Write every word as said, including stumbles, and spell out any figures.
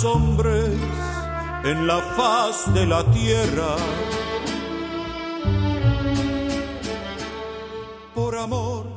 los hombres en la faz de la tierra. Por amor